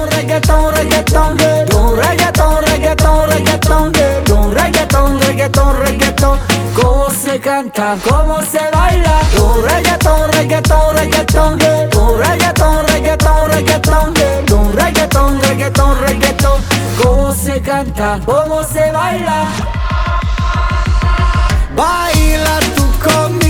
reggaeton, reggaeton, reggaeton, reggaeton, reggaeton, reggaeton, reggaeton, reggaeton. Cómo se canta, cómo se baila. Reggaeton, reggaeton, reggaeton, reggaeton, reggaeton, reggaeton, reggaeton, reggaeton, reggaeton. Cómo se canta, cómo se baila. Baila tú conmigo.